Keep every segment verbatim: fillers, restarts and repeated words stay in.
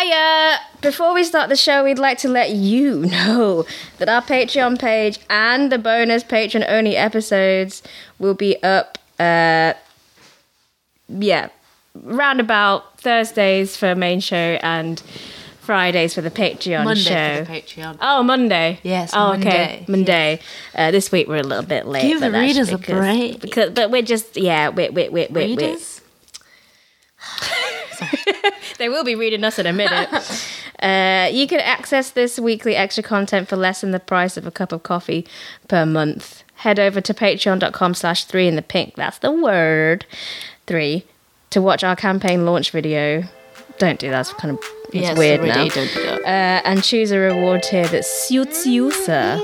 Hiya! Before we start the show, we'd like to let you know that our Patreon page and the bonus Patreon-only episodes will be up, uh, yeah, round about Thursdays for main show and Fridays for the Patreon Monday show. for the Patreon. Oh, Monday. Yes, oh, Monday. Okay, Monday. Yes. Uh, this week we're a little bit late. Give but the that's readers a because, break. Because, but we're just, yeah, wait, wait, wait, wait, wait. Readers? They will be reading us in a minute. uh, you can access this weekly extra content for less than the price of a cup of coffee per month. Head over to patreon.com slash three in the pink. That's the word. Three. To watch our campaign launch video. Don't do that. It's kind of it's yes, weird already, now. Don't do that. Uh, and choose a reward tier that suits you, sir.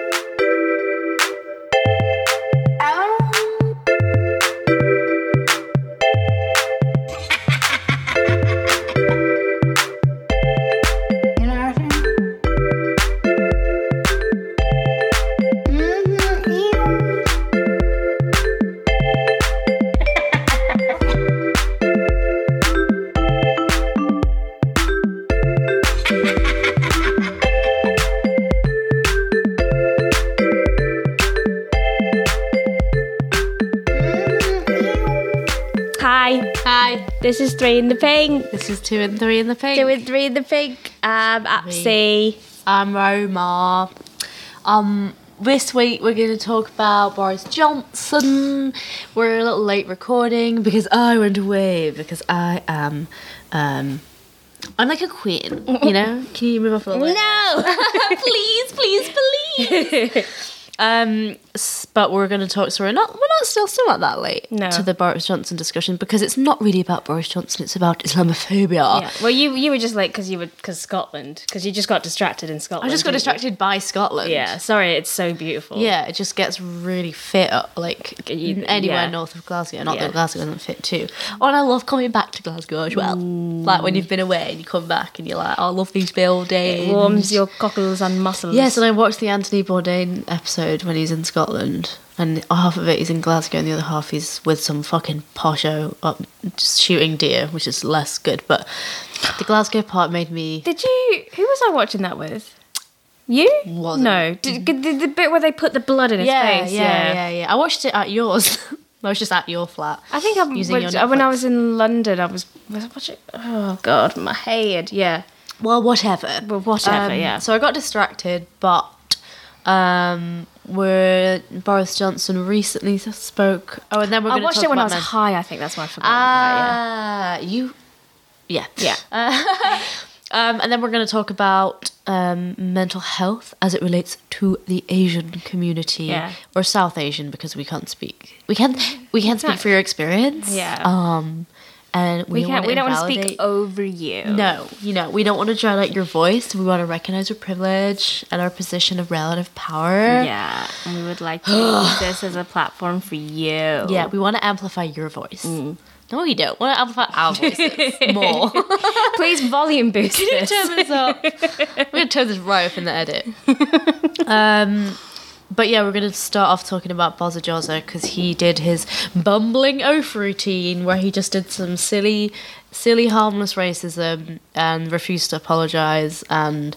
This is Three in the Pink. This is Two and Three in the Pink. Two and Three in the Pink. I'm Apsy. I'm Roma. Um, this week we're going to talk about Boris Johnson. We're a little late recording because I went away because I am, um, I'm like a queen, you know? Can you move off a little bit? No! Please, please, please. Um, but we're going to talk. So we're not. We're not still still not that late no. to the Boris Johnson discussion because it's not really about Boris Johnson. It's about Islamophobia. Yeah. Well, you you were just late because you were because Scotland because you just got distracted in Scotland. I just got distracted you? by Scotland. Yeah. Sorry, it's so beautiful. Yeah, it just gets really fit up like you, anywhere yeah. north of Glasgow. Not yeah. that Glasgow doesn't fit too. Oh, and I love coming back to Glasgow as well. Mm. Like when you've been away and you come back and you're like, oh, I love these buildings. It warms your cockles and muscles. Yes, and I watched the Anthony Bourdain episode when he's in Scotland. And half of it is in Glasgow and the other half is with some fucking posho up just shooting deer, which is less good. But the Glasgow part made me... Did you... Who was I watching that with? You? Wasn't. No. Did, did the bit where they put the blood in his yeah, face? Yeah, yeah, yeah, yeah. I watched it at yours. I was just at your flat. I think I using was, your when I was in London, I was, was I watching... Oh, God, my head. Yeah. Well, whatever. Well, whatever, um, yeah. So I got distracted, but... Um, where Boris Johnson recently spoke. Oh, and then we're going to I watched talk it when I about was men. high. I think that's why I forgot. Ah, uh, you, yeah, yeah. Uh, um, and then we're going to talk about um, mental health as it relates to the Asian community, yeah. or South Asian because we can't speak. We can't. We can't speak for your experience. Yeah. Um, and we, we can't. want We don't want to invalidate- speak over you. No, you know, we don't want to drown out your voice. We want to recognize our privilege and our position of relative power. Yeah, and we would like to use this as a platform for you. Yeah, we want to amplify your voice. Mm. No, we don't. We want to amplify our voices more. Please volume boost Can you this. turn this up? We're going to turn this right up in the edit. um... But yeah, we're going to start off talking about Bozo Jozo because he did his bumbling oaf routine where he just did some silly, silly, harmless racism and refused to apologise. And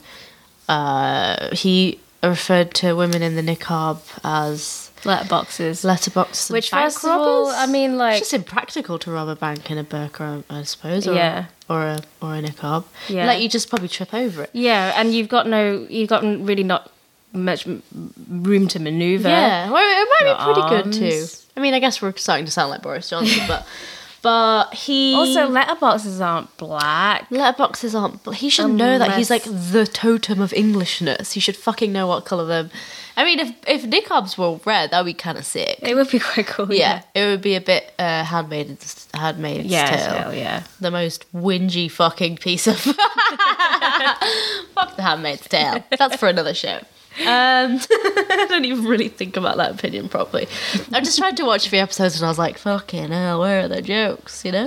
uh, he referred to women in the niqab as letterboxes. Letterboxes. Which, bank first of all, robbers. I mean, like... It's just impractical to rob a bank in a burqa, I suppose. Or, yeah. Or a, or a niqab. Yeah. Like, you just probably trip over it. Yeah, and you've got no... You've got really not... much m- room to maneuver. Yeah, well, it might Your be pretty arms. good too. I mean, I guess we're starting to sound like Boris Johnson, but but he Also, letterboxes aren't black. letterboxes aren't. But he should know that he's like Unless- the totem of Englishness. He should fucking know what colour them. I mean, if if niqabs were red, that'd be kind of sick. It would be quite cool. Yeah, it would be a bit uh, handmaid's handmaid's Yeah, tale. tale, yeah. The most whingy fucking piece of fuck the Handmaid's Tale. That's for another show. Um, I don't even really think about that opinion properly. I just tried to watch a few episodes and I was like, fucking hell, where are the jokes, you know?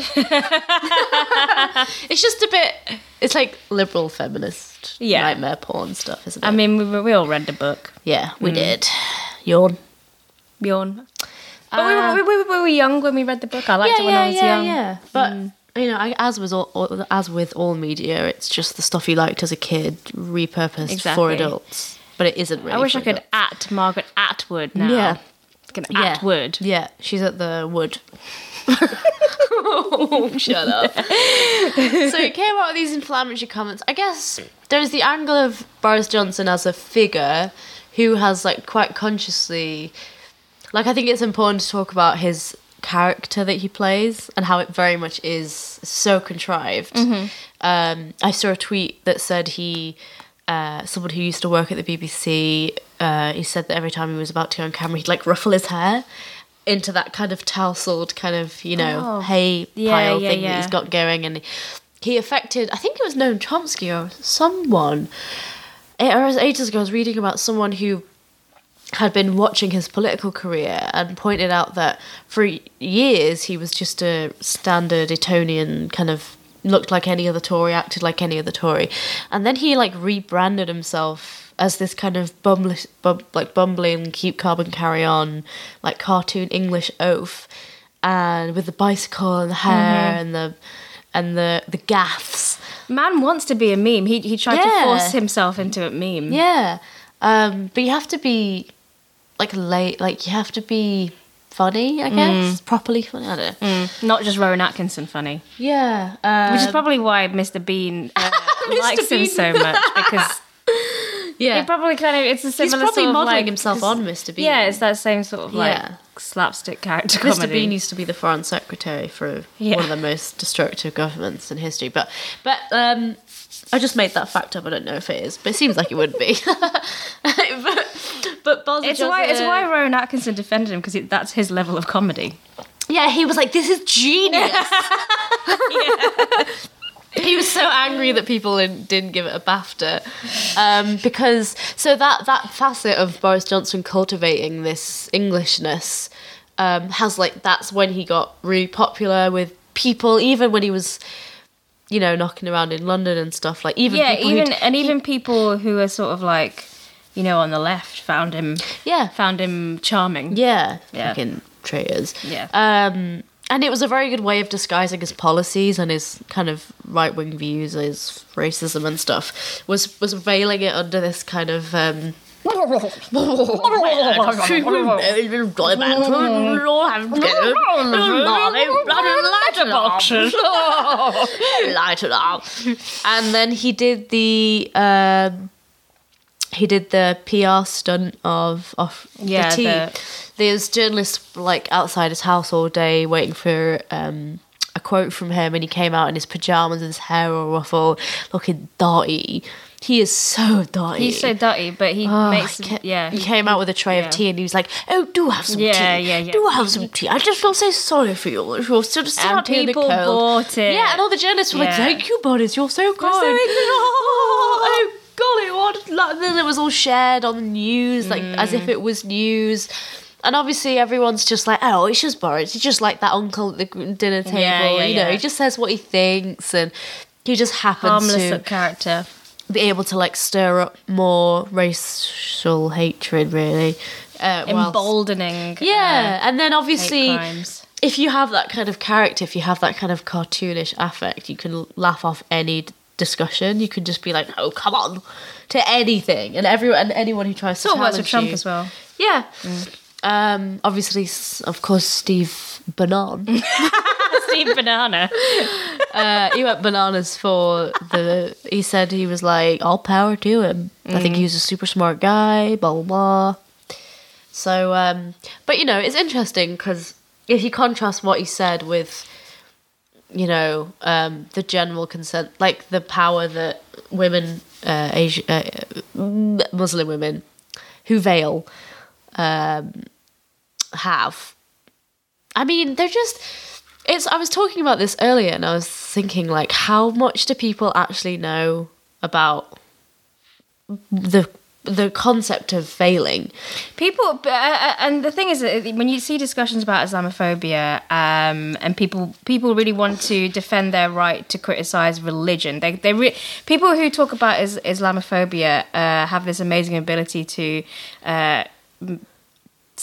It's just a bit, it's like liberal feminist Yeah. nightmare porn stuff, isn't it? I mean, we, we all read the book. yeah, we did. Yawn. Bjorn. But Uh, we, were, we, we, we were young when we read the book. I liked yeah, it when yeah, I was yeah, young. yeah. But you know, I, as with all, all as with all media, it's just the stuff you liked as a kid repurposed Exactly. for adults. But it isn't really. I wish for I could adults. at Margaret Atwood now. Yeah. Can Yeah. Atwood. Yeah, she's at the Wood. Oh, shut up. So it came out with these inflammatory comments. I guess there's the angle of Boris Johnson as a figure who has, like, quite consciously... Like, I think it's important to talk about his character that he plays and how it very much is so contrived. Mm-hmm. Um, I saw a tweet that said he... Uh, someone who used to work at the B B C, uh, he said that every time he was about to go on camera, he'd, like, ruffle his hair into that kind of tousled kind of, you know, Oh. hay Yeah, pile yeah, thing yeah. that he's got going. And he affected, I think it was Noam Chomsky or someone, it was ages ago, I was reading about someone who had been watching his political career and pointed out that for years he was just a standard Etonian kind of, looked like any other Tory, acted like any other Tory. And then he, like, rebranded himself as this kind of bumble, bum, like bumbling, keep calm and carry on, like cartoon English oaf, and with the bicycle and the hair Mm-hmm. and the and the the gaffs. Man wants to be a meme. He he tried to Yeah. force himself into a meme. Yeah, um, but you have to be like late, like you have to be funny, I guess, properly funny. I don't know. Mm, not just Rowan Atkinson funny. Yeah, um, Which is probably why Mister Bean uh, likes him Bean. so much, because yeah. he probably kind of, it's a He's similar probably sort of modelling like, himself 'cause- on Mister Bean. Yeah, it's that same sort of like Yeah. slapstick character Mister comedy. Bean used to be the foreign secretary for Yeah. one of the most destructive governments in history. But but um, I just made that fact up. I don't know if it is, but it seems like it would be. but but Boris It's Johnson- why it's why Rowan Atkinson defended him, because that's his level of comedy. Yeah, he was like, "This is genius." He was so angry that people didn't, didn't give it a BAFTA, um, because so that that facet of Boris Johnson cultivating this Englishness um, has like that's when he got really popular with people, even when he was, you know, knocking around in London and stuff. Like even Yeah, people even who'd- and even people who are sort of like, you know, on the left found him yeah, found him charming. yeah, Yeah. fucking traitors. Yeah. Um, and it was a very good way of disguising his policies and his kind of right wing views, his racism and stuff. Was was veiling it under this kind of. Um, Light it up. And then he did the. Um, he did the P R stunt of of Yeah, the tea. the- There's journalists like outside his house all day waiting for um, a quote from him, and he came out in his pajamas and his hair all ruffled, looking dirty. He is so dirty. He's so dirty, but he Oh, makes he ca- yeah. He came out with a tray yeah. of tea, and he was like, "Oh, do have some Yeah, tea. yeah, yeah. Do have some tea. I just feel so sorry for you. You're sort of And out here in the people cold." bought it. Yeah, and all the journalists were like, Yeah. "Thank you, Boris. You're so kind." so oh, golly, what? Like, and then it was all shared on the news, like as if it was news. And obviously, everyone's just like, "Oh, it's just Boris. He's just like that uncle at the dinner table. Yeah, yeah, you know, yeah. he just says what he thinks, and he just happens harmless to." character. be able to like stir up more racial hatred, really. Uh, whilst- Emboldening. yeah, and then uh, hate obviously, crimes. if you have that kind of character, if you have that kind of cartoonish affect, you can laugh off any d- discussion. You can just be like, "Oh, come on," to anything, and everyone and anyone who tries to Sort of works with challenge Trump you. as well. Yeah. Um, obviously, s- of course, Steve Bannon. Steve Banana. uh, he went bananas for the. He said he was like, all power to him. I think he was a super smart guy. Blah blah blah. So, um, but you know, it's interesting because if you contrast what he said with, you know, um, the general consent, like the power that women, uh, Asian, uh, Muslim women, who veil, um, have. I mean, they're just. It's. I was talking about this earlier, and I was thinking, like, how much do people actually know about the the concept of veiling? People, uh, uh, and the thing is, that when you see discussions about Islamophobia, um, and people people really want to defend their right to criticize religion, they they re- people who talk about is, Islamophobia uh, have this amazing ability to uh, m-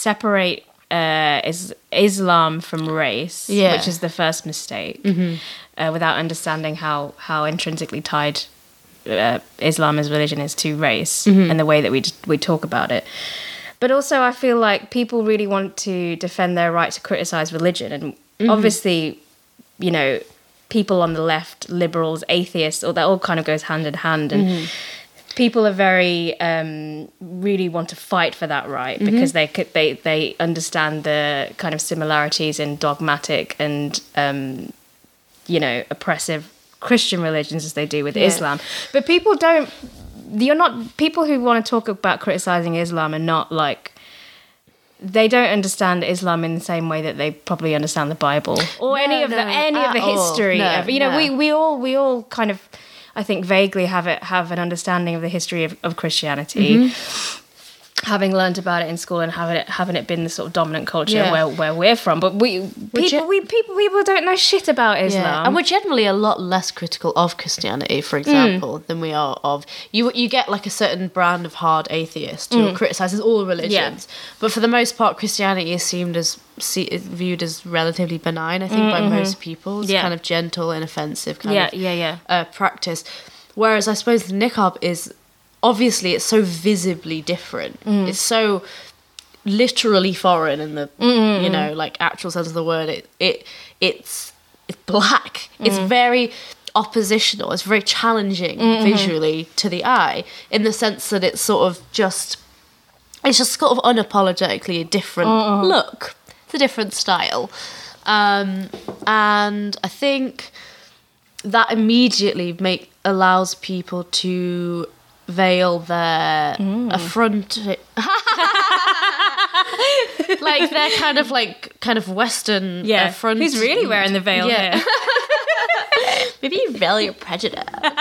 separate uh, is Islam from race, Yeah. which is the first mistake. uh, without understanding how how intrinsically tied uh, Islam as religion is to race Mm-hmm. and the way that we we talk about it. But also, I feel like people really want to defend their right to criticize religion, and Mm-hmm. obviously, you know, people on the left, liberals, atheists, all that all kind of goes hand in hand, and Mm-hmm. people are very um, really want to fight for that right Mm-hmm. because they could, they they understand the kind of similarities in dogmatic and um, you know oppressive Christian religions as they do with Yeah. Islam. But people don't. You're not people who want to talk about criticizing Islam are not like. They don't understand Islam in the same way that they probably understand the Bible or No, any of no, the any of the at all. history. No, of, you know, no. we, we all we all kind of, I think, vaguely have it have an understanding of the history of, of Christianity, Mm-hmm. having learned about it in school and having it having it been the sort of dominant culture Yeah. where, where we're from. But we Which people it- we people people don't know shit about Islam. Yeah, and we're generally a lot less critical of Christianity, for example, than we are of you. You get like a certain brand of hard atheist who criticizes all religions, but for the most part, Christianity is seen as see, is viewed as relatively benign. I think by most people, it's Yeah. kind of gentle, inoffensive kind yeah, of yeah, yeah. uh, practice. Whereas I suppose the niqab is obviously it's so visibly different. It's so literally foreign in the you know like actual sense of the word. It it it's it's black. It's very oppositional. It's very challenging visually to the eye in the sense that it's sort of just it's just sort of unapologetically a different look. It's a different style, um, and I think that immediately make allows people to veil their affront like they're kind of like kind of Western Yeah, affront. who's really wearing the veil Yeah. here? Maybe you veil your prejudice.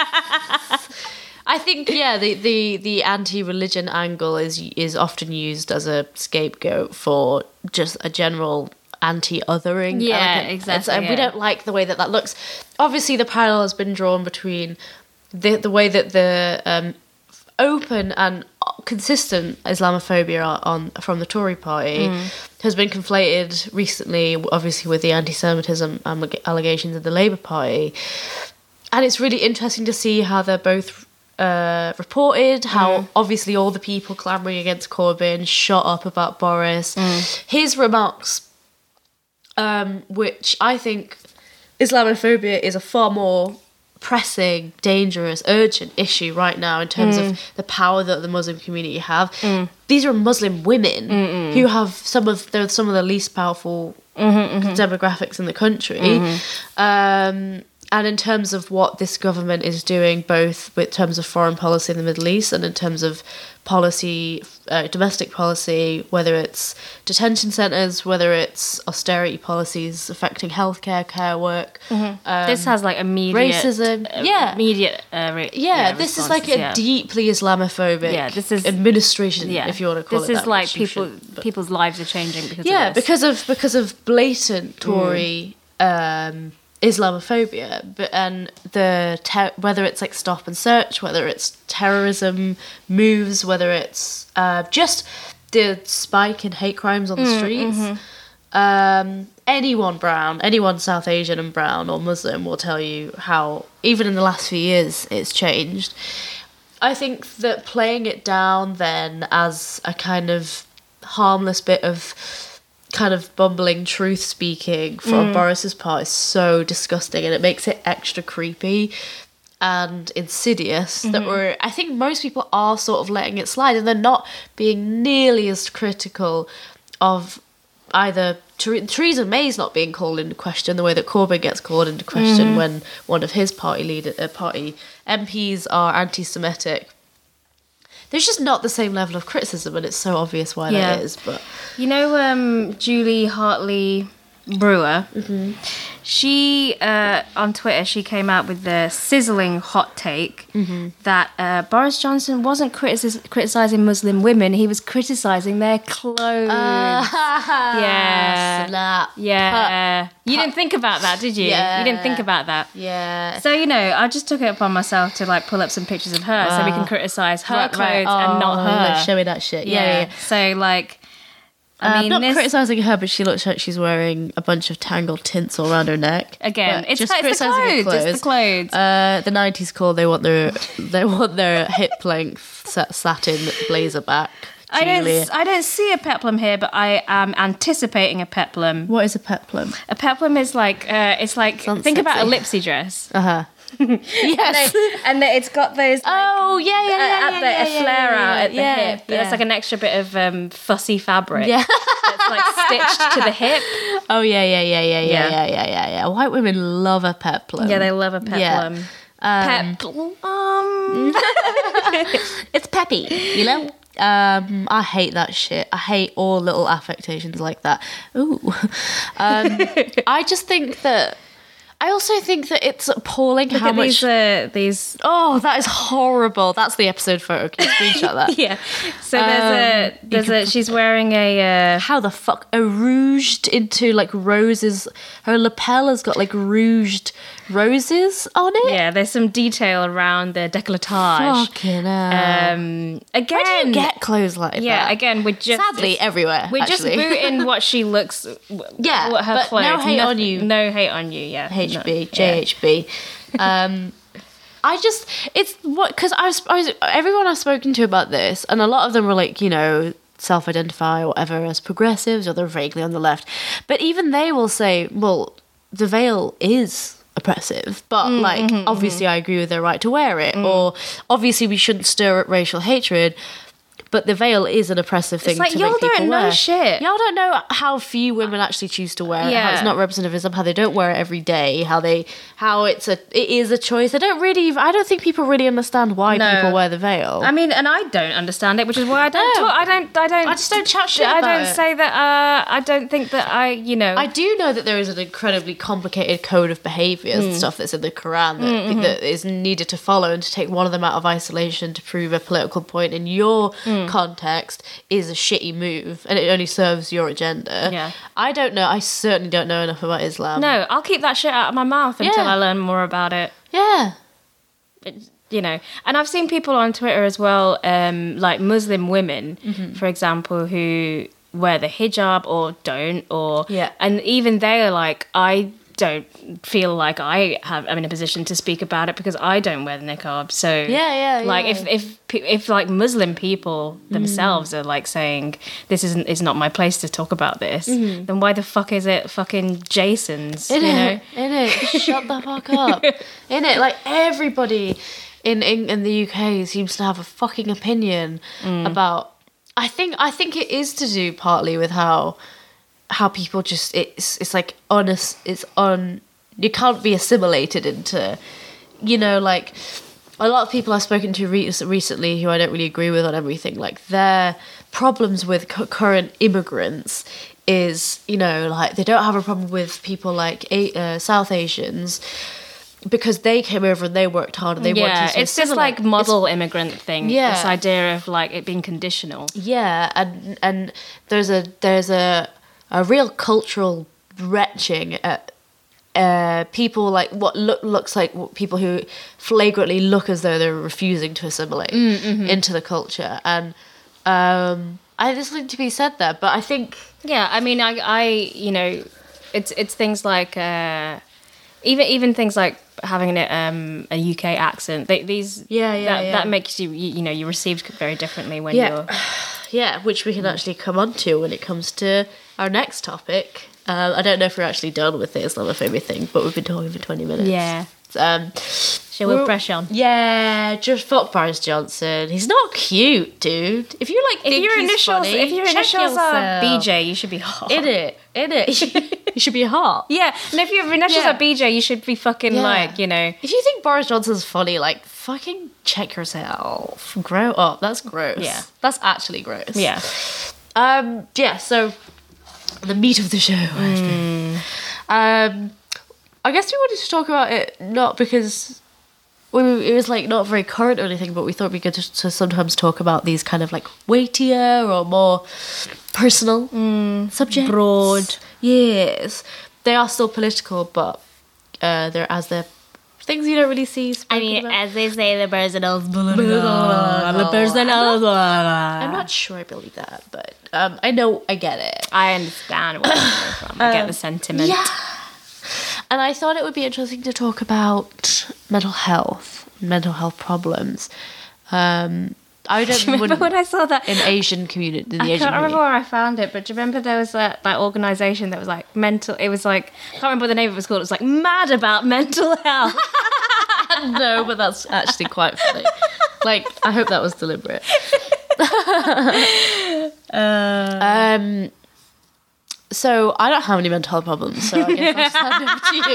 I think yeah, the, the, the anti-religion angle is is often used as a scapegoat for just a general anti-othering. Yeah, element. exactly, It's- and we yeah. don't like the way that that looks. Obviously, the parallel has been drawn between the the way that the um, open and consistent Islamophobia on, on from the Tory party Mm. has been conflated recently, obviously with the anti-Semitism allegations of the Labour Party, and it's really interesting to see how they're both uh, reported. How Mm. obviously all the people clamouring against Corbyn shot up about Boris. Mm. His remarks, um, which I think Islamophobia is a far more pressing, dangerous, urgent issue right now in terms Mm. of the power that the Muslim community have. These are Muslim women who have some of the some of the least powerful Mm-hmm, demographics in the country. Um, and in terms of what this government is doing, both with terms of foreign policy in the Middle East and in terms of policy, uh, domestic policy, whether it's detention centres, whether it's austerity policies affecting healthcare, care work. Um, This has like immediate racism, uh, yeah. immediate. Uh, re- yeah, this is like a responses, yeah. deeply Islamophobic Yeah, this is- administration, Yeah, if you want to call this it is that. like which you people shouldn't, but- people's lives are changing because yeah, of this. because of because of blatant Tory um, Islamophobia, but and the ter- whether it's like stop and search, whether it's terrorism moves, whether it's uh, just the spike in hate crimes on the streets. Um, anyone brown, anyone South Asian and brown or Muslim will tell you how even in the last few years it's changed. I think that playing it down then as a kind of harmless bit of kind of bumbling truth speaking from Boris's part is so disgusting, and it makes it extra creepy and insidious that we're I think most people are sort of letting it slide, and they're not being nearly as critical of either Ther- Theresa May's not being called into question the way that Corbyn gets called into question when one of his party leader uh, party M Ps are anti-Semitic. There's just not the same level of criticism, and it's so obvious why Yeah. that is. But You know, um, Julie Hartley Brewer. She uh, on Twitter she came out with the sizzling hot take that uh, Boris Johnson wasn't criticis- criticizing Muslim women; he was criticizing their clothes. yeah, Snap. yeah. You didn't think about that, did you? Yeah. You didn't think about that. Yeah. So, you know, I just took it upon myself to like pull up some pictures of her so we can criticize her Right, clothes right. and not Oh, her. look, show me that shit. Yeah, yeah. yeah. So, like, I Uh, mean, not this criticising her, but she looks like she's wearing a bunch of tangled tinsel around her neck. again, But it's, just it's the criticising clothes. It's the clothes. Uh, the nineties call. They want their they want their hip length sa- satin blazer back. I Julie. don't. I don't see a peplum here, but I am anticipating a peplum. What is a peplum? A peplum is like uh, it's like Sounds think about a sexy. lipsy dress. Uh huh. Yes. and then it's got those. Like, Oh yeah, yeah, yeah, uh, at yeah, the, yeah, a flare yeah, out yeah, at the yeah, hip. yeah. There's like an extra bit of um, fussy fabric Yeah. that's like stitched to the hip. Oh yeah, yeah, yeah, yeah, yeah, Yeah. yeah, yeah, yeah, yeah. White women love a peplum. Yeah, they love a peplum. Um, Peplum. It's peppy, you know. Um, I hate that shit. I hate all little affectations like that. Ooh. Um, I just think that. I also think that it's appalling Look how at much. these, uh, these. Oh, that is horrible. That's the episode photo. Can you screenshot that? Yeah. So there's a. Um, There's you a. She's wearing a. Uh, How the fuck a rouged into like roses? Her lapel has got like rouged roses on it. yeah. There's some detail around the décolletage. Fucking hell. Um. Again. Where do you get clothes like Yeah. that? Again, we're just Sadly, everywhere. we're just actually. booting what she looks. Yeah, What her but clothes. no hate on Nothing- you. No hate on you. Yeah. H B, No, J H B. Um, I just, it's what, because I was, I was, everyone I've spoken to about this, and a lot of them were like, you know, self identify or whatever as progressives, or they're vaguely on the left. But even they will say, well, the veil is oppressive, but Mm, like, mm-hmm, obviously, I agree with their right to wear it, or obviously, we shouldn't stir up racial hatred. But the veil is an oppressive thing like, to y'all make people don't know wear. shit. Y'all don't know how few women actually choose to wear it. How Yeah. it's not representative, how they don't wear it every day. How they, how it's a, it is a choice. I don't really, I don't think people really understand why No. people wear the veil. I mean, and I don't understand it, which is why I don't. No. Talk, I don't. I don't. I just don't chat shit I about don't it. say that. Uh, I don't think that I. You know. I do know that there is an incredibly complicated code of behaviours Hmm. and stuff that's in the Quran that, Mm-hmm. that is needed to follow, and to take one of them out of isolation to prove a political point in your Hmm. context is a shitty move, and it only serves your agenda. Yeah. I don't know. I certainly don't know enough about Islam. no, I'll keep that shit out of my mouth until Yeah. I learn more about it. Yeah. You know, and I've seen people on Twitter as well, um, like Muslim women, Mm-hmm. for example, who wear the hijab or don't, or Yeah. and even they are like, I don't feel like I have I'm in a position to speak about it because I don't wear the niqab. So Yeah, yeah, like yeah. if if pe- if like Muslim people themselves Mm. are like saying this isn't is not my place to talk about this, Mm-hmm. then why the fuck is it fucking Jason's? In you know? it, in it. Shut the fuck up. In it, like everybody in, in in the U K seems to have a fucking opinion Mm. about. I think I think it is to do partly with how how people just it's it's like honest. It's on. You can't be assimilated into, you know, like a lot of people I've spoken to re- recently who I don't really agree with on everything. Like their problems with cu- current immigrants is, you know, like they don't have a problem with people like A- uh, South Asians because they came over and they worked hard and they yeah, wanted to it's just assimilate. like model immigrant thing. Yeah. This idea of like it being conditional. Yeah, and and there's a there's a a real cultural retching at uh, people like what look looks like what people who flagrantly look as though they're refusing to assimilate into the culture, and um, I there's something to be said there. But I think Yeah, I mean, I, I, you know, it's it's things like uh, even even things like having a, um, a U K accent. They, these Yeah, yeah, that, yeah. that makes you, you you know you're received very differently when Yeah. you're. yeah, which we can actually come on to when it comes to our next topic. Uh, I don't know if we're actually done with the Islamophobia thing, but we've been talking for twenty minutes. Yeah. Um, Shall we Well, press on? Yeah, just fuck Boris Johnson. He's not cute, dude. If you like, If think your he's initials, funny, if your check initials are B yourself. J, you should be hot. in it, in it, you should be hot. Yeah, and if your initials Yeah. are B J, you should be fucking Yeah. like you know. If you think Boris Johnson's funny, like fucking check yourself. Grow up. That's gross. Yeah. that's actually gross. Yeah. Um. Yeah. So the meat of the show. I suppose. Um. I guess we wanted to talk about it not because we, it was like not very current or anything, but we thought we could just to sometimes talk about these kind of like weightier or more personal subjects. Broad. Yes, they are still political, but uh, they're as they're things you don't really see I spoken mean, about. as they say, the personal, the personal. I'm not sure I believe that, but um, I know I get it. I understand where you're coming from. I get the sentiment. Yeah. And I thought it would be interesting to talk about mental health, mental health problems. Um, I don't Do you remember wouldn't- when I saw that? in Asian community, in the I Asian can't remember community. where I found it, but do you remember there was that, that organisation that was like mental, it was like, I can't remember what the name of it was called, it was like Mad About Mental Health. No, but that's actually quite funny. Like, I hope that was deliberate. Uh, Um, so I don't have any mental health problems, so I guess I'll just hand over to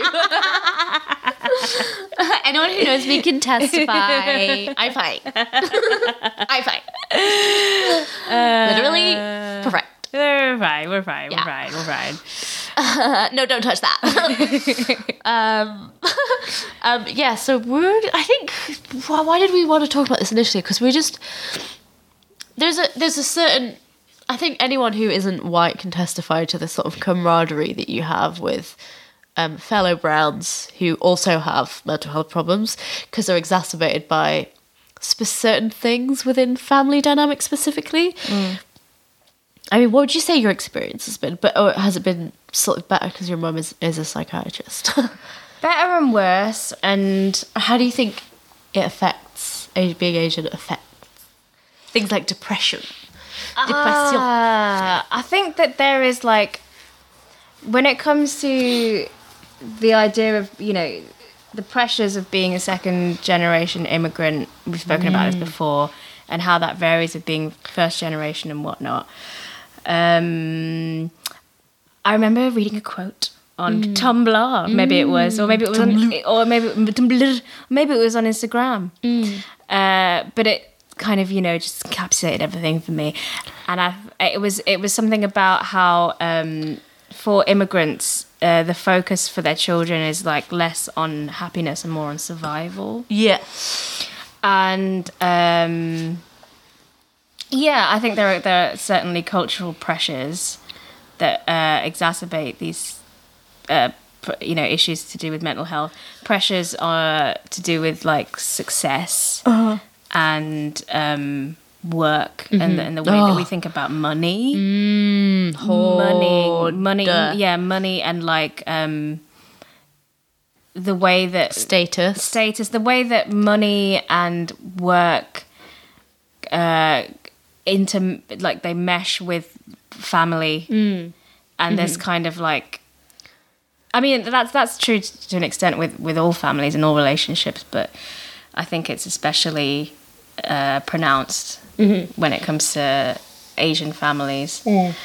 you. Anyone who knows me can testify. I'm fine. I'm fine. Literally perfect. We're fine, we're fine, Yeah. we're fine, we're fine. Uh, no, don't touch that. um, um, yeah, so we're, I think, why, why did we want to talk about this initially? Because we just, there's a, there's a certain, I think anyone who isn't white can testify to the sort of camaraderie that you have with um, fellow browns who also have mental health problems because they're exacerbated by sp- certain things within family dynamics specifically. Mm. I mean, what would you say your experience has been? But or has it been sort of better because your mum is, is a psychiatrist? Better and worse, and How do you think it affects age, being Asian affects things like depression? Depression. Ah, I think that there is like, when it comes to the idea of, you know, the pressures of being a second generation immigrant, we've spoken about this before, and how that varies with being first generation and whatnot. Um, I remember reading a quote on Tumblr, maybe it was, or maybe it was on, or maybe Tumblr, maybe it was on Instagram. Uh, but it kind of, you know, just encapsulated everything for me. And I, it was, it was something about how um, for immigrants, uh, the focus for their children is like less on happiness and more on survival. Yeah. And um, yeah, I think there are, there are certainly cultural pressures that uh, exacerbate these, uh, pr- you know, issues to do with mental health. Pressures are to do with like success and um, work, and, the, and the way that we think about money, money, money, Duh. yeah, money, and like um, the way that Status. status, the way that money and work uh into like they mesh with family, and there's kind of like, I mean, that's that's true to an extent with with all families and all relationships, but I think it's especially uh pronounced when it comes to Asian families.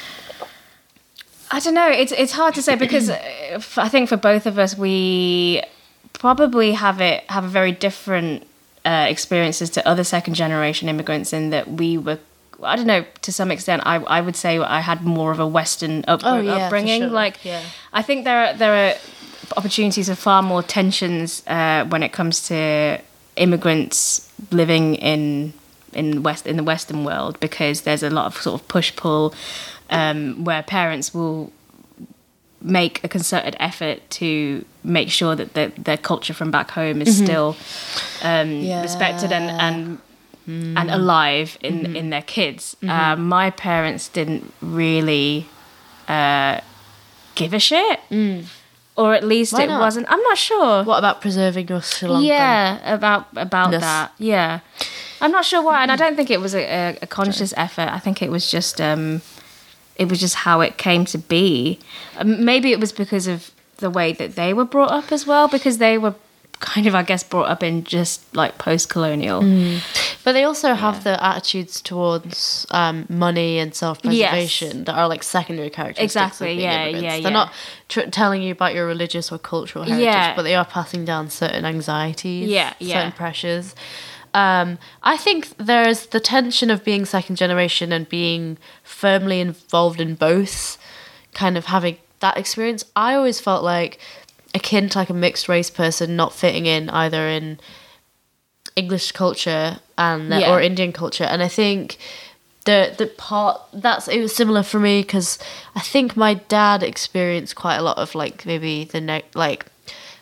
I don't know. It's it's hard to say because uh, f- I think for both of us, we probably have it have a very different uh, experiences to other second generation immigrants in that we were. I don't know. To some extent, I I would say I had more of a Western up- Oh, yeah, for upbringing. sure. Like, Yeah. I think there are there are opportunities of far more tensions uh, when it comes to immigrants living in in west in the Western world, because there's a lot of sort of push pull um, where parents will make a concerted effort to make sure that the, their culture from back home is still um, Yeah. respected and and and alive in in their kids. Uh, my parents didn't really uh, give a shit, or at least Why it not? wasn't. I'm not sure. What about preserving your Sri Lankan? Yeah, about about Ness. that. Yeah, I'm not sure why, and I don't think it was a, a, a conscious effort. I think it was just um, it was just how it came to be. Um, maybe it was because of the way that they were brought up as well, because they were kind of, I guess, brought up in just like post-colonial. But they also have the attitudes towards um, money and self-preservation that are like secondary characteristics. Exactly, Of being yeah, immigrants. yeah, They're yeah. not tr- telling you about your religious or cultural heritage, Yeah. but they are passing down certain anxieties, Yeah, yeah. certain pressures. Um, I think there's the tension of being second generation and being firmly involved in both, kind of having that experience. I always felt like akin to like a mixed race person not fitting in either in English culture and Yeah. or Indian culture, and I think the the part that's it was similar for me because I think my dad experienced quite a lot of like maybe the ne- like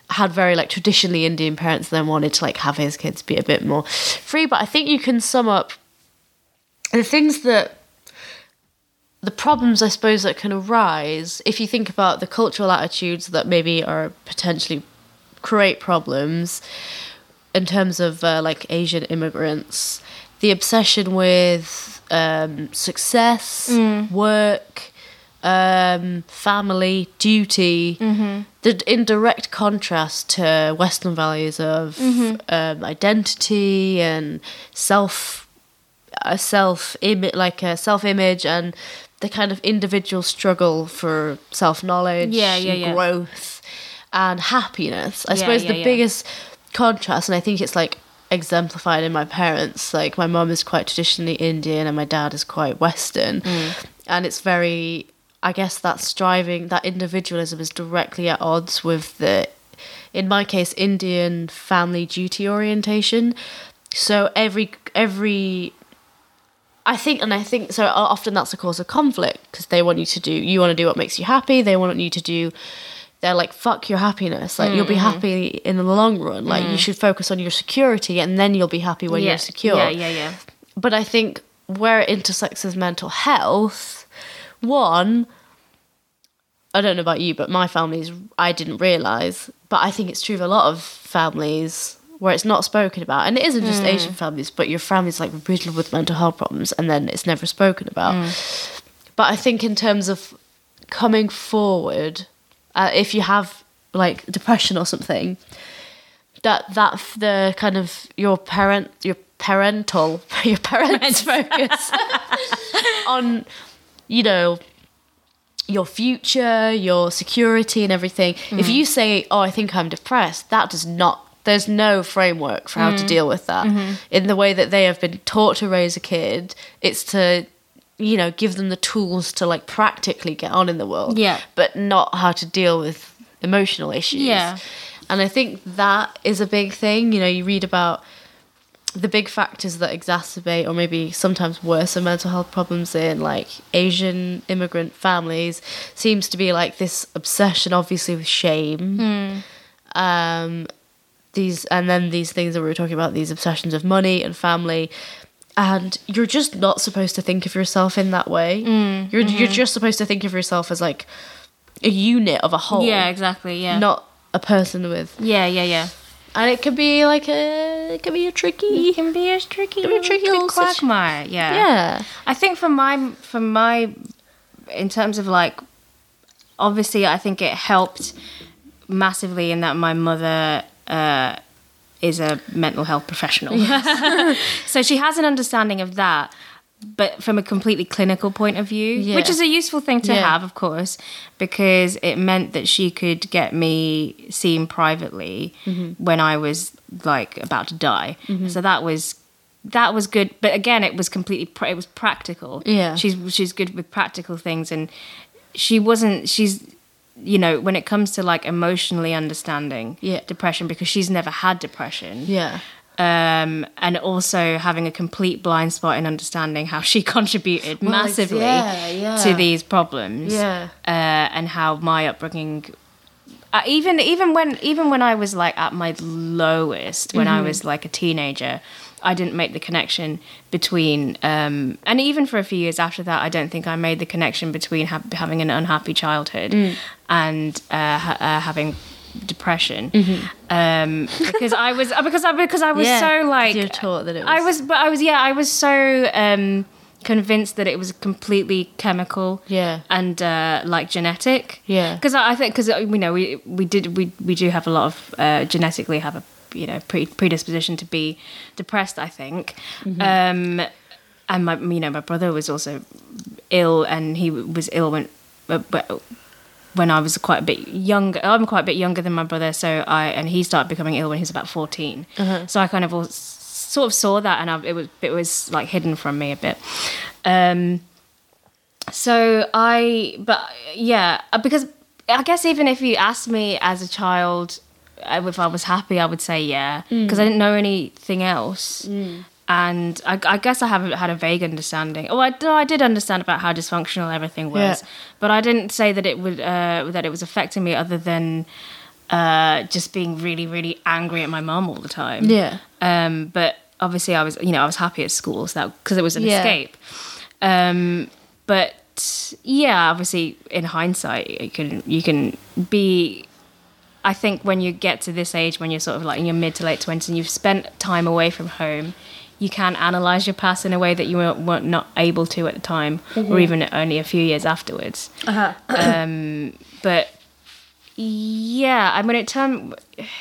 had very like traditionally Indian parents, then wanted to like have his kids be a bit more free. But I think you can sum up the things that the problems, I suppose, that can arise if you think about the cultural attitudes that maybe are potentially create problems in terms of uh, like Asian immigrants, the obsession with um, success, mm. work, um, family, duty, mm-hmm. the, in direct contrast to Western values of mm-hmm. um, identity and self, a self image, like a self image, and the kind of individual struggle for self knowledge, yeah, yeah, yeah. growth, and happiness. I yeah, suppose yeah, the yeah. biggest contrast, and I think it's like exemplified in my parents. Like my mum is quite traditionally Indian, and my dad is quite Western, mm. and it's very. I guess that striving, that individualism is directly at odds with the, in my case, Indian family duty orientation. So every every. I think, and I think, so often that's a cause of conflict because they want you to do, you want to do what makes you happy. They want you to do, they're like, fuck your happiness. Like, mm-hmm. you'll be happy in the long run. Like, mm. you should focus on your security and then you'll be happy when yeah. you're secure. Yeah, yeah, yeah. But I think where it intersects with mental health, one, I don't know about you, but my family's, I didn't realise, but I think it's true of a lot of families where it's not spoken about, and it isn't just mm. Asian families, but your family's like riddled with mental health problems, and then it's never spoken about. Mm. But I think in terms of coming forward, uh, if you have like depression or something, that that the kind of your parent, your parental, your parents' focus on, you know, your future, your security, and everything. Mm. If you say, "Oh, I think I'm depressed," that does not. There's no framework for how mm. to deal with that. Mm-hmm. In the way that they have been taught to raise a kid, it's to, you know, give them the tools to like practically get on in the world, yeah. but not how to deal with emotional issues. Yeah. And I think that is a big thing. You know, you read about the big factors that exacerbate or maybe sometimes worsen mental health problems in like Asian immigrant families seems to be like this obsession, obviously, with shame. Mm. Um, These and then these things that we were talking about, these obsessions of money and family, and you're just not supposed to think of yourself in that way. Mm, you're mm-hmm. you're just supposed to think of yourself as like a unit of a whole. Yeah, exactly. Yeah, not a person with. Yeah, yeah, yeah. And it could be like a, it can be a tricky, it can be a tricky, it can be a tricky little quagmire. Yeah, yeah. I think from my from my, in terms of like, obviously, I think it helped massively in that my mother. Uh, is a mental health professional. Yes. So she has an understanding of that, but from a completely clinical point of view, yeah. which is a useful thing to yeah. have, of course, because it meant that she could get me seen privately mm-hmm. when I was like about to die. Mm-hmm. So that was that was good. But again, it was completely pra- it was practical. Yeah, she's she's good with practical things, and she wasn't. She's you know, when it comes to like emotionally understanding yeah. depression, because she's never had depression. Yeah. Um, and also having a complete blind spot in understanding how she contributed well, massively yeah, yeah. to these problems. Yeah. Uh, and how my upbringing, uh, even even when even when I was like at my lowest, when mm-hmm. I was like a teenager, I didn't make the connection between, um, and even for a few years after that, I don't think I made the connection between ha- having an unhappy childhood mm. and uh, ha- uh, having depression, mm-hmm. um, because I was because I because I was yeah, so like you're taught that it was. I was, but I was yeah I was so um, convinced that it was completely chemical, yeah, and uh, like genetic, yeah, because I, I think because you know we we did we we do have a lot of uh, genetically have a. you know, pre- predisposition to be depressed, I think. Mm-hmm. Um, and my, you know, my brother was also ill, and he was ill when, when I was quite a bit younger. I'm quite a bit younger than my brother, so I, and he started becoming ill when he was about fourteen. Uh-huh. So I kind of all, sort of saw that, and I, it was, it was like hidden from me a bit. Um, so I, but yeah, because I guess even if you asked me as a child, if I was happy, I would say yeah, because mm. I didn't know anything else. Mm. And I, I guess I haven't had a vague understanding. Oh, I, no, I did understand about how dysfunctional everything was, yeah. but I didn't say that it would uh, that it was affecting me, other than uh, just being really, really angry at my mum all the time. Yeah. Um, but obviously, I was, you know, I was happy at school, so because it was an Yeah. escape. Um, but yeah, obviously, in hindsight, you can you can be. I think when you get to this age, when you're sort of like in your mid to late twenties, and you've spent time away from home, you can analyze your past in a way that you weren't, weren't not able to at the time, Mm-hmm. or even only a few years afterwards. Uh-huh. um, but yeah, I mean, it term.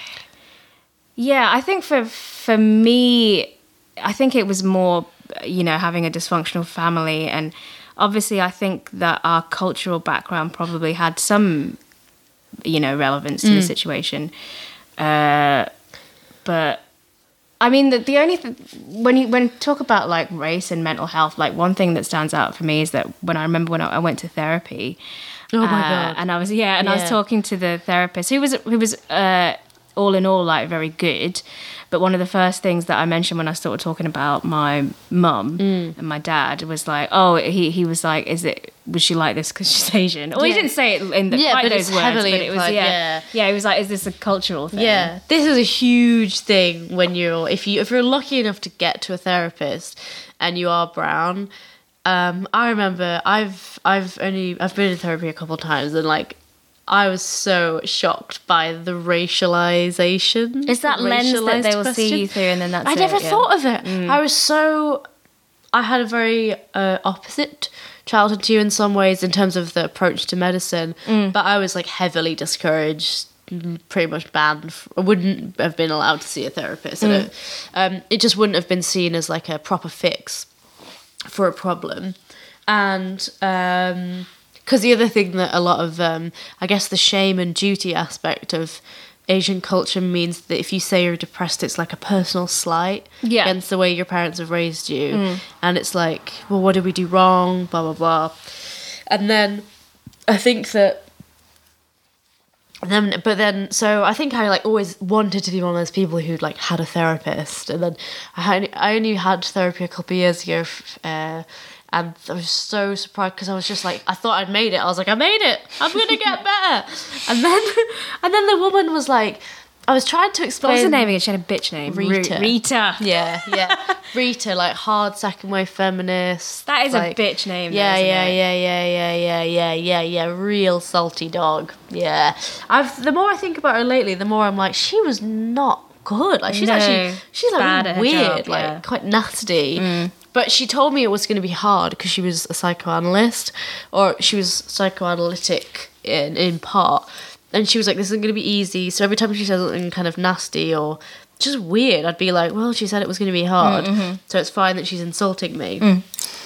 Yeah, I think for for me, I think it was more, you know, having a dysfunctional family, and obviously, I think that our cultural background probably had some, you know, relevance to the situation. Uh, but I mean, the, the only th- when you when you talk about like race and mental health, like one thing that stands out for me is that when I remember when I, I went to therapy. Oh my uh, God. And I was yeah, and I was Yeah. talking to the therapist who was who was uh, all in all like very good. But one of the first things that I mentioned when I started talking about my mum Mm. and my dad was like, oh, he he was like, is it was she like this because she's Asian? Well, he Yeah. didn't say it in the, Yeah, quite but those it's words, heavily but it was implied, yeah, yeah. yeah. It was like, is this a cultural thing? Yeah, this is a huge thing when you're if you if you're lucky enough to get to a therapist and you are brown. Um, I remember I've I've only I've been in therapy a couple of times and like I was so shocked by the racialization. It's that the lens that racialized they will see question. you through, and then that's I it, never yeah. thought of it. I was so I had a very uh, opposite childhood to you in some ways in terms of the approach to medicine, but I was like heavily discouraged, mm, pretty much banned. f- I wouldn't have been allowed to see a therapist. I don't- Um, it just wouldn't have been seen as like a proper fix for a problem. And because the other thing that a lot of, um, I guess, the shame and duty aspect of Asian culture means that if you say you're depressed, it's like a personal slight Yeah. against the way your parents have raised you. And it's like, well, what did we do wrong? Blah, blah, blah. And then I think that and then, but then, so I think I like always wanted to be one of those people who like had a therapist, and then I had, I only had therapy a couple of years ago, f- uh, and I was so surprised because I was just like, I thought I'd made it. I was like, I made it. I'm gonna get better. And then, and then the woman was like, I was trying to explain. What was her name again? She had a bitch name. Rita. Ru- Rita. Yeah, yeah, Rita, like hard second wave feminist. That is like, a bitch name. Yeah, though, isn't yeah, it? yeah, yeah, yeah, yeah, yeah, yeah, yeah. Real salty dog. Yeah. I've the more I think about her lately, the more I'm like, she was not good. Like she's No, actually she's like bad really at her weird, job, like yeah. quite nasty. But she told me it was going to be hard because she was a psychoanalyst, or she was psychoanalytic in in part. And she was like, this isn't going to be easy. So every time she said something kind of nasty or just weird, I'd be like, well, she said it was going to be hard. Mm-hmm. So it's fine that she's insulting me. Mm.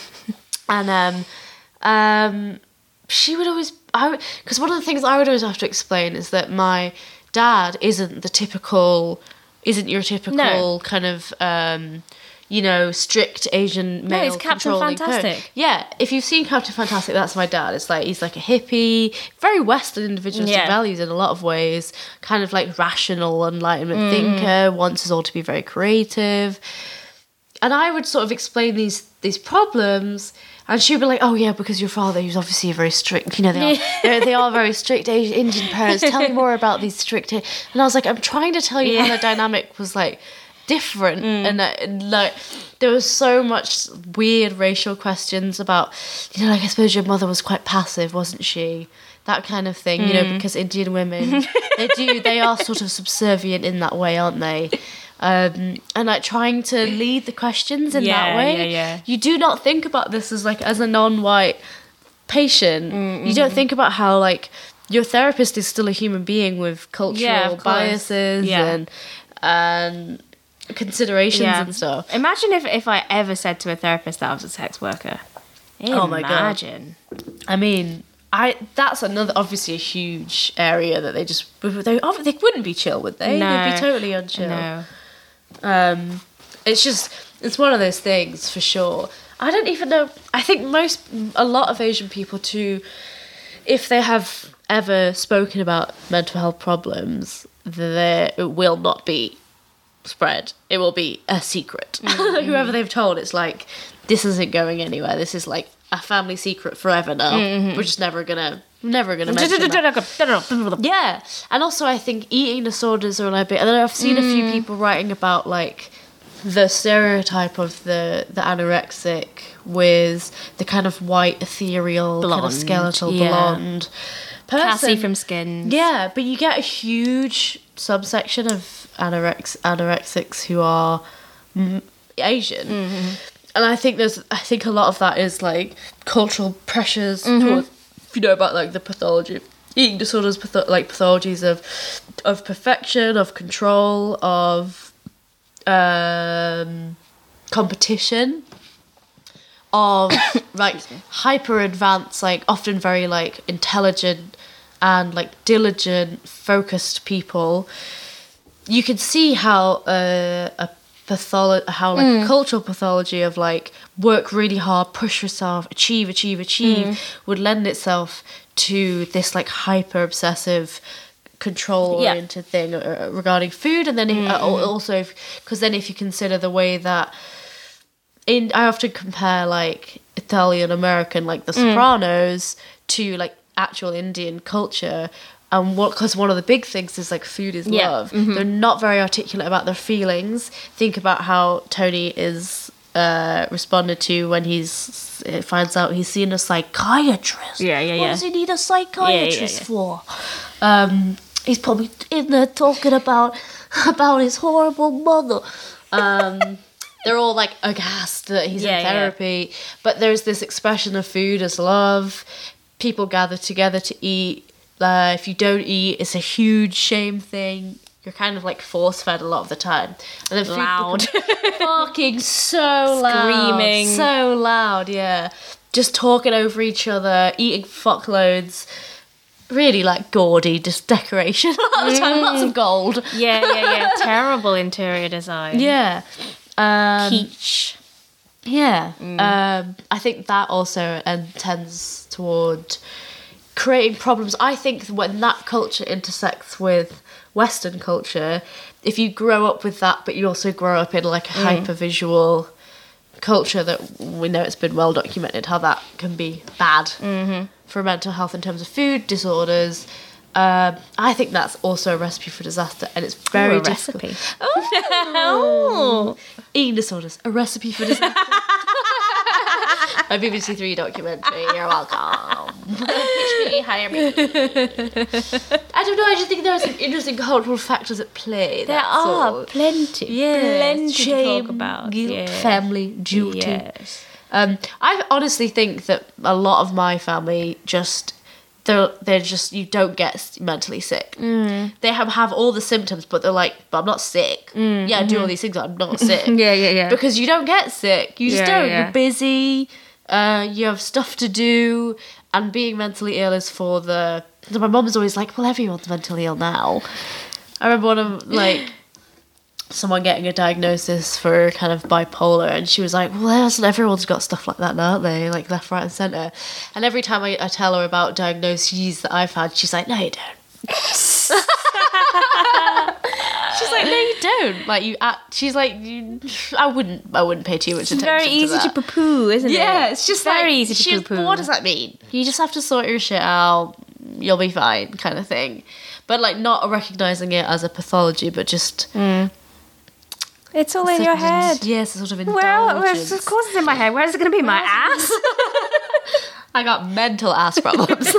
And um, um, she would always, I because one of the things I would always have to explain is that my dad isn't the typical, isn't your typical No. kind of, um, you know, strict Asian male. he's Captain controlling parent. Fantastic. Yeah, if you've seen Captain Fantastic, that's my dad. It's like he's like a hippie, very Western individualistic Yeah. values in a lot of ways, kind of like rational Enlightenment Mm. thinker, wants us all to be very creative. And I would sort of explain these these problems, and she'd be like, "Oh yeah, because your father, he's obviously a very strict. You know, they are they're, they are very strict Asian Indian parents. Tell me more about these strict." And I was like, "I'm trying to tell you how the dynamic was like different, and, uh, and like there was so much weird racial questions about, you know, like I suppose your mother was quite passive, wasn't she?" That kind of thing, you know, because Indian women, they do, they are sort of subservient in that way, aren't they? Um, and like trying to lead the questions in Yeah, that way. yeah, yeah. You do not think about this as like as a non-white patient. Mm-hmm. You don't think about how like your therapist is still a human being with cultural Yeah, of course. biases Yeah. and and considerations Yeah. and stuff. Imagine if, if I ever said to a therapist that I was a sex worker. Oh my God. Imagine. I mean, I that's another obviously a huge area that they just they oh, they wouldn't be chill, would they? No. They'd be totally unchill. No. Um, it's just it's one of those things for sure. I don't even know. I think most a lot of Asian people too, if they have ever spoken about mental health problems, there it will not be spread. It will be a secret. Mm-hmm. Whoever they've told, it's like this isn't going anywhere. This is like a family secret forever now. Mm-hmm. We're just never gonna I'm never going to mention that. Yeah, and also I think eating disorders are a bit. And then I've seen a few people writing about like the stereotype of the the anorexic with the kind of white, ethereal, Blonde, kind of skeletal yeah. blonde person. Cassie from Skins. Yeah, but you get a huge subsection of anorex anorexics who are mm, Asian. Mm-hmm. And I think there's, I think a lot of that is like cultural pressures towards, if you know about like the pathology, eating disorders, patho- like pathologies of, of perfection, of control, of um, competition, of like hyper advanced, like often very like intelligent and like diligent, focused people. You can see how uh, a patholo- how like mm. cultural pathology of like work really hard, push yourself, achieve, achieve, achieve mm. would lend itself to this like hyper obsessive control oriented yeah. thing uh, regarding food. And then if, mm. uh, also because then if you consider the way that in I often compare like Italian American like The Sopranos mm. to like actual Indian culture. And what, because one of the big things is like food is yeah. love. Mm-hmm. They're not very articulate about their feelings. Think about how Tony is uh, responded to when he's it finds out he's seen a psychiatrist. Yeah, yeah, yeah. What does he need a psychiatrist yeah, yeah, yeah. for? Um, he's probably in there talking about about his horrible mother. Um, they're all like aghast that he's yeah, in therapy. Yeah. But there's this expression of food as love. People gather together to eat. Uh, if you don't eat, it's a huge shame thing. You're kind of like force fed a lot of the time. And then food loud. Fucking so loud. Screaming. So loud, yeah. Just talking over each other, eating fuckloads. Really like gaudy, just decoration. A lot of the time, lots of gold. Yeah, yeah, yeah. Terrible interior design. Yeah. Um, Peach. Yeah. Mm. Um, I think that also um, tends toward creating problems. I think when that culture intersects with Western culture, if you grow up with that, but you also grow up in like a mm. hyper visual culture that we know it's been well documented how that can be bad mm-hmm. for mental health in terms of food disorders. Um, I think that's also a recipe for disaster, and it's very Ooh, a difficult. recipe. Oh. Eating disorders, a recipe for disaster. My B B C Three documentary. You're welcome. Pitch me, hire me. I don't know. I just think there are some interesting cultural factors at play. There are all. plenty, yeah. plenty Shame, to talk about. Guilt, yeah. family, duty. Yes. Um, I honestly think that a lot of my family just. They're, they're just, you don't get mentally sick. Mm. They have, have all the symptoms, but they're like, but I'm not sick. Mm, yeah, I mm-hmm. do all these things, but I'm not sick. yeah, yeah, yeah. Because you don't get sick. You just yeah, don't. Yeah. You're busy. Uh, you have stuff to do. And being mentally ill is for the... So my mum's always like, well, everyone's mentally ill now. I remember one of, like... someone getting a diagnosis for kind of bipolar, and she was like, well, everyone's got stuff like that now, aren't they? Like left, right and centre. And every time I, I tell her about diagnoses that I've had, she's like, no, you don't. She's like, no, you don't. Like you, act, she's like, you, I wouldn't, I wouldn't pay too much it's attention. Very easy to, that. to poo-poo, isn't yeah, it? it's just very like, easy to she, poo-poo. What does that mean? You just have to sort your shit out. You'll be fine, kind of thing. But like not recognising it as a pathology, but just. Mm. It's all in your head. Yes, it's sort of indulgence. Well, of course it's in my head. Where is it going to be? My ass? I got mental ass problems.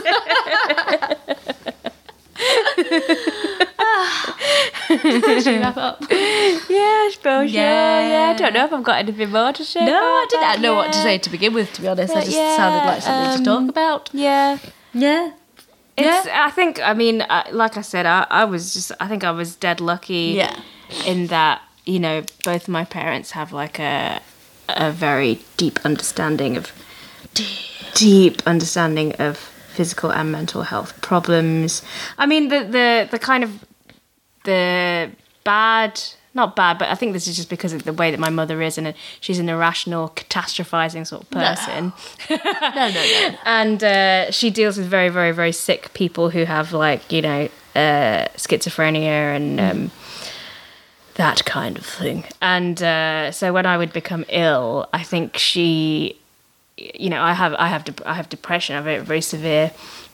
Should we wrap up? Yeah, I suppose. Yeah. yeah, yeah. I don't know if I've got anything more to say. No, I didn't that, know yeah. what to say to begin with, to be honest. But I just yeah, sounded like something um, to talk about. Yeah. Yeah. It's, yeah. I think, I mean, uh, like I said, I, I was just, I think I was dead lucky yeah. in that, you know, both my parents have like a a very deep understanding of, deep, deep understanding of physical and mental health problems. I mean, the, the, the kind of, the bad, not bad, but I think this is just because of the way that my mother is, and she's an irrational, catastrophizing sort of person. No, no, no. no. And uh, she deals with very, very, very sick people who have, like, you know, uh, schizophrenia and um, that kind of thing. And uh, so when I would become ill, I think she, you know, I have, I have, de- I have depression. I have it very severe.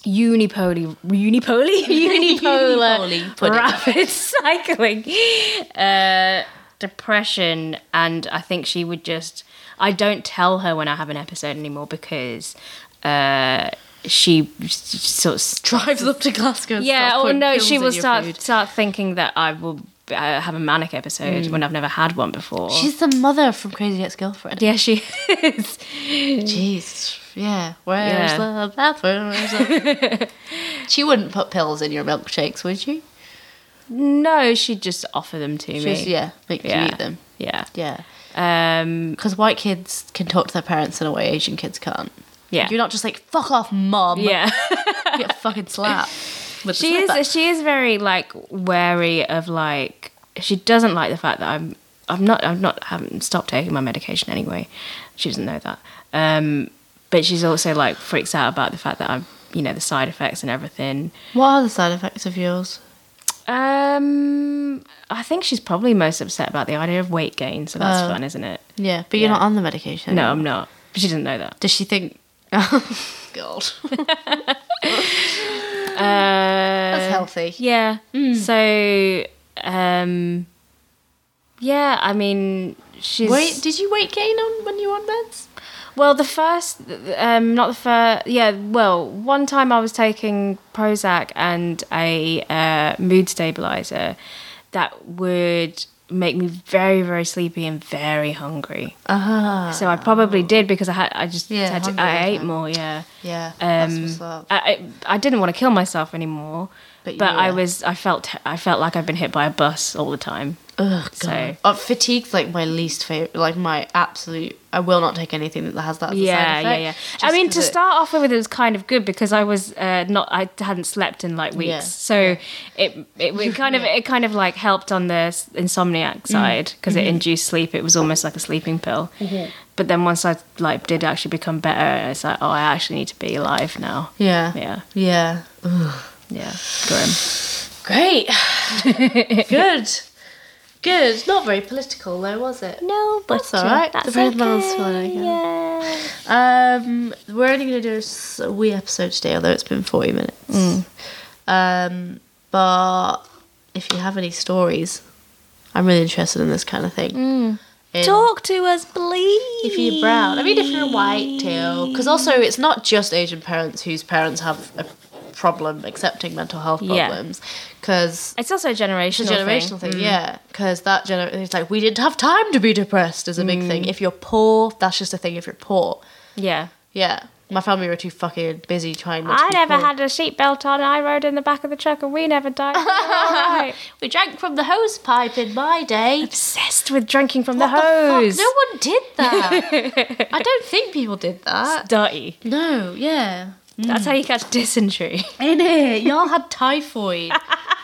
unipolar, unipolar, unipolar, Unipolar pudding. rapid cycling, uh, depression, and I think she would just. I don't tell her when I have an episode anymore because uh, she sort of Drives up to Glasgow. And yeah. starts Oh putting no, pills she in will your start food. start thinking that I will uh, have a manic episode when I've never had one before. She's the mother from Crazy Ex-Girlfriend. yeah, she is. Jeez. Yeah. Where's Yeah. the bathroom? Where's the... She wouldn't put pills in your milkshakes, would she? No, she'd just offer them to She's, me. yeah, make Yeah. you eat them. Yeah. Yeah. Um, Because white kids can talk to their parents in a way Asian kids can't. yeah. You're not just like, fuck off, mum. Yeah. You get fucking slapped. With the she slipper. is she is very like wary of like she doesn't like the fact that I'm I'm not I'm not haven't stopped taking my medication anyway. She doesn't know that. Um, but she's also like freaks out about the fact that I'm you know the side effects and everything. What are the side effects of yours? Um, I think she's probably most upset about the idea of weight gain. So that's Oh. fun, isn't it? Yeah, but you're Yeah. not on the medication. No, anymore. I'm not. But she doesn't know that. Does she think? Oh, God. Uh, That's healthy. Yeah. So, um, yeah, I mean, she's. Wait, did you weight gain on when you were on meds? Well, the first, um, not the first, yeah, well, one time I was taking Prozac and a uh, mood stabilizer that would make me very, very sleepy and very hungry. Ah. So I probably did because I had, I just Yeah, had to, hungry, I ate yeah. more, yeah. Yeah, that's Um, what's up. I, I I didn't want to kill myself anymore, But but, you I were. was I felt I felt like I'd been hit by a bus all the time. Ugh, God. So- Uh, fatigue's like my least favorite, like my absolute. I will not take anything that has that as a Yeah, side yeah, effect. yeah. just I mean, 'cause to it- start off with, it was kind of good because I was uh, not I hadn't slept in like weeks, Yeah. so it it, it kind of Yeah. it kind of like helped on the s- insomniac side because Mm-hmm. it induced sleep. It was almost like a sleeping pill. But then once I like did actually become better, it's like oh, I actually need to be alive now. Yeah. Yeah, Yeah. Ugh. yeah, grim. Great. Good. Good. Not very political though, was it? No, but That's all right. That's The red one's okay. fine, Yeah. Um, we're only going to do a s- a wee episode today, although it's been forty minutes. Um, but if you have any stories, I'm really interested in this kind of thing. In- Talk to us, please. If you're brown, I mean, if you're white too, because also it's not just Asian parents whose parents have a problem accepting mental health Yeah. problems, because It's also a generational, it's a generational thing, yeah. Because that generation, it's like we didn't have time to be depressed is a big thing. If you're poor, that's just a thing. If you're poor, Yeah. yeah. My family were too fucking busy trying not to I be never poor. had a seatbelt on. I rode in the back of the truck and we never died. We were all right. We drank from the hose pipe in my day. Obsessed with drinking from What the hose. fuck? No one did that. I don't think people did that. Dirty. No, yeah. That's how you catch dysentery. In it, y'all had typhoid.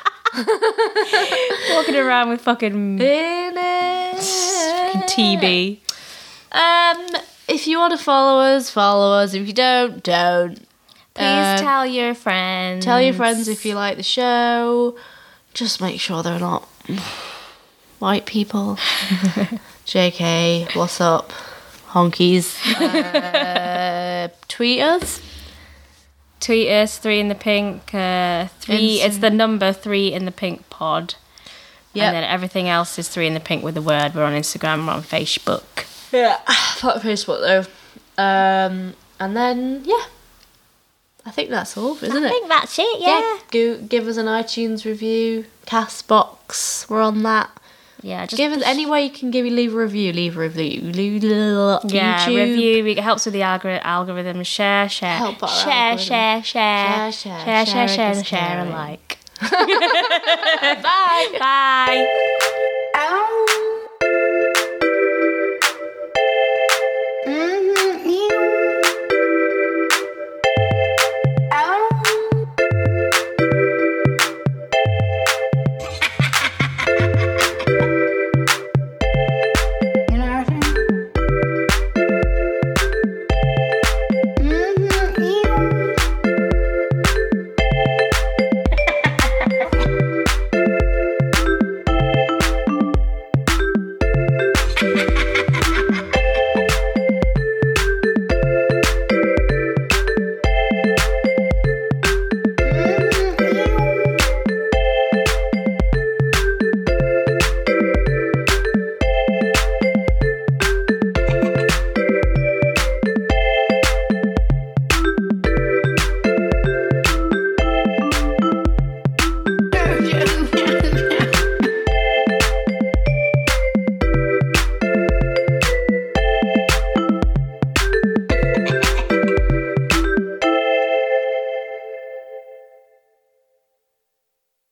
Walking around with fucking In it. T B. Um, if you want to follow us, follow us. If you don't, don't. Please Um, tell your friends. Tell your friends if you like the show. Just make sure they're not white people. J K, what's up? Honkies. Uh, tweet us. Tweet us, three in the pink. Uh, three. Insta- It's the number three in the pink pod. Yep. And then everything else is three in the pink with the word. We're on Instagram. We're on Facebook. Yeah. Fuck Facebook though. Um, and then, yeah. I think that's all, isn't I it? think that's it. Yeah. Go, give us an iTunes review. Castbox. We're on that. Yeah. Just Give us any way you can give you leave a review. Leave a review. Leave, Yeah, YouTube. review. It helps with the algor- algorithm. Share, share, Help our share, algorithm. share, share, Share, share, share, share, share, sharing and is share caring. alike. Bye. Bye. Ow.